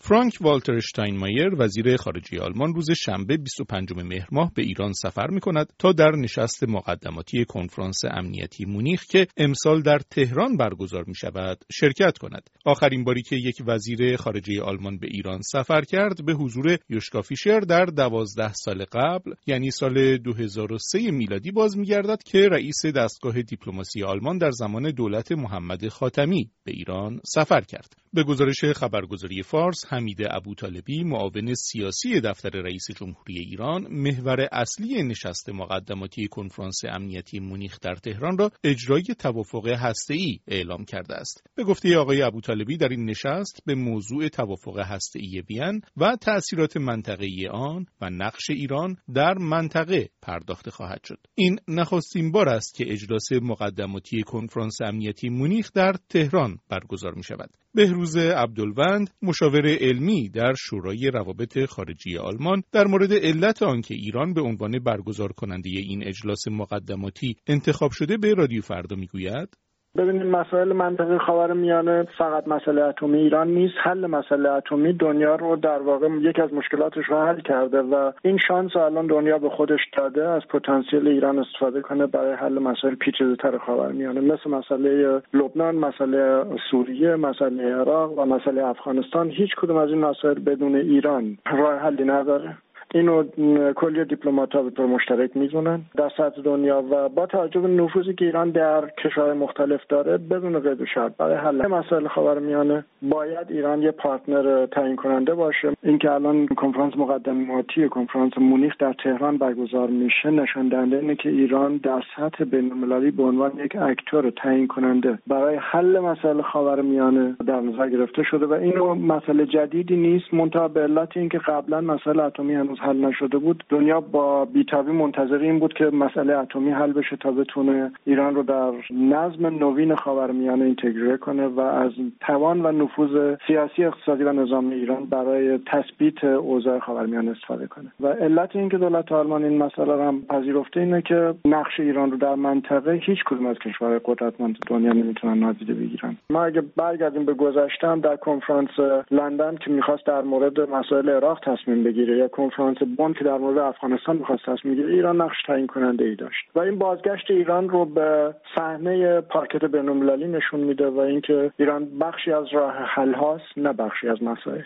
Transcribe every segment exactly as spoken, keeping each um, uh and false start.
فرانک والتر اشتاینمایر وزیر خارجه آلمان روز شنبه بیست و پنجم مهر ماه به ایران سفر می‌کند تا در نشست مقدماتی کنفرانس امنیتی مونیخ که امسال در تهران برگزار می‌شود شرکت کند. آخرین باری که یک وزیر خارجه آلمان به ایران سفر کرد به حضور یوشکا فیشر در دوازده سال قبل یعنی سال دو هزار و سه میلادی باز می‌گردد که رئیس دستگاه دیپلماسی آلمان در زمان دولت محمد خاتمی به ایران سفر کرد. به گزارش خبرگزاری فارس، حمید ابوطالبی معاون سیاسی دفتر رئیس جمهوری ایران محور اصلی نشست مقدماتی کنفرانس امنیتی مونیخ در تهران را اجرای توافق هسته‌ای اعلام کرده است. به گفته آقای ابوطالبی در این نشست به موضوع توافق هسته‌ای وین و تأثیرات منطقه‌ای آن و نقش ایران در منطقه پرداخته خواهد شد. این نخستین بار است که اجلاس مقدماتی کنفرانس امنیتی مونیخ در تهران برگزار می شود. بهروز عبدالوند مشاور علمی در شورای روابط خارجی آلمان در مورد علت آنکه ایران به عنوان برگزار کننده این اجلاس مقدماتی انتخاب شده به رادیو فردا میگوید: ببینید، مسائل منطقه خاورمیانه فقط مسئله اتمی ایران نیست. حل مسئله اتمی دنیا رو در واقع یک از مشکلاتش رو حل کرده و این شانس الان دنیا به خودش داده از پتانسیل ایران استفاده کنه برای حل مسائل پیچیده‌تر خاورمیانه، مثل مسئله لبنان، مسئله سوریه، مسئله عراق و مسئله افغانستان. هیچ کدوم از این مسائل بدون ایران راه حلی نداره. اینو کلی دیپلمات‌ها به طور مشترک می‌دونن در سطح دنیا و با توجه به نفوذی که ایران در کشورهای مختلف داره بدون قید و شرط برای حل مسائل خاورمیانه باید ایران یه پارتنر تعیین کننده باشه. اینکه الان کنفرانس مقدماتی کنفرانس مونیخ در تهران برگزار میشه نشان دهنده اینه که ایران در سطح بین‌المللی به عنوان یک اکتور تعیین کننده برای حل مسائل خاورمیانه در نظر گرفته شده و اینو مسئله جدیدی نیست، منتها به علت اینکه قبلا مسائل اتمی هنوز حل نشده بود. دنیا با بی‌تابی منتظر این بود که مسئله اتمی حل بشه تا بتونه ایران رو در نظم نوین خاورمیانه اینتگره کنه و از توان و نفوذ سیاسی، اقتصادی و نظامی ایران برای تثبیت اوضاع خاورمیانه استفاده کنه. و علت اینکه دولت آلمان این مسئله رو هم پذیرفته اینه که نقش ایران رو در منطقه هیچ کدوم از کشورهای قدرتمند دنیا نمیتونن نادیده بگیرن. ما اگه برگردیم به گذشته هم در کنفرانس لندن که می‌خواست در مورد مسائل عراق تصمیم بگیره یا کنفرانس بن که در مورد افغانستان می‌خواست تصمیم بگیره، ایران نقش تعیین کننده ای داشت و این بازگشت ایران رو به صحنه پارکت بین‌المللی نشون میده و اینکه ایران بخشی از راه حل هاست نه بخشی از مسائل.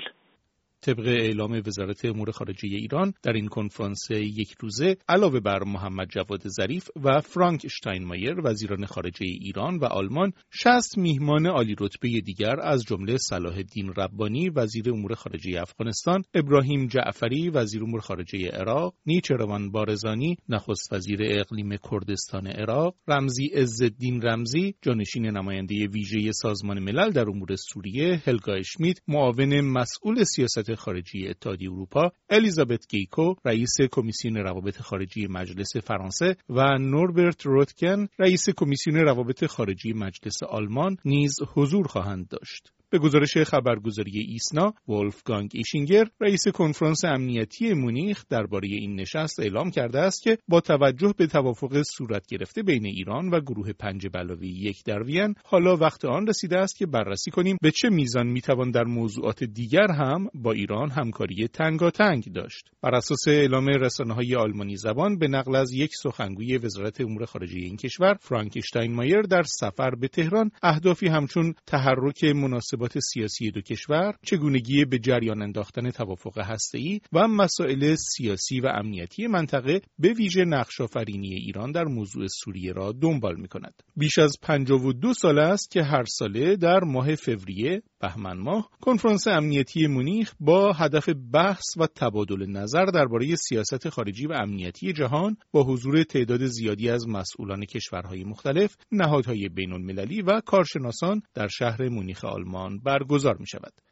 طبق اعلام وزارت امور خارجه ایران در این کنفرانس یک روزه علاوه بر محمد جواد ظریف و فرانک اشتاینمایر وزیران خارجه ایران و آلمان شصت میهمان عالی رتبه دیگر از جمله صلاح الدین ربانی وزیر امور خارجه افغانستان، ابراهیم جعفری وزیر امور خارجه عراق، نیچروان بارزانی نخست وزیر اقلیم کردستان عراق، رمزی عزالدین رمزی جانشین نماینده ویژه سازمان ملل در امور سوریه، هلگا اشمیت معاون مسئول سیاست خارجی اتحادیه اروپا، الیزابت گیکو رئیس کمیسیون روابط خارجی مجلس فرانسه و نوربرت روتکن رئیس کمیسیون روابط خارجی مجلس آلمان نیز حضور خواهند داشت. به گزارش خبرگزاری ایسنا، ولفگانگ ایشینگر رئیس کنفرانس امنیتی مونیخ درباره این نشست اعلام کرده است که با توجه به توافق صورت گرفته بین ایران و گروه پنج به علاوه یک در وین، حالا وقت آن رسیده است که بررسی کنیم به چه میزان میتوان در موضوعات دیگر هم با ایران همکاری تنگاتنگ داشت. بر اساس اعلام رسانه‌های آلمانی زبان به نقل از یک سخنگوی وزارت امور خارجه این کشور، فرانک اشتاینمایر در سفر به تهران اهدافی همچون تحرک مناسب سیاسی دو کشور، چگونگی به جریان انداختن توافق هسته‌ای و مسائل سیاسی و امنیتی منطقه به ویژه نقش‌آفرینی ایران در موضوع سوریه را دنبال می‌کند. بیش از پنجاه و دو سال است که هر ساله در ماه فوریه بهمن ماه کنفرانس امنیتی مونیخ با هدف بحث و تبادل نظر درباره سیاست خارجی و امنیتی جهان با حضور تعداد زیادی از مسئولان کشورهای مختلف، نهادهای بین‌المللی و کارشناسان در شهر مونیخ آلمان برگزار می شود.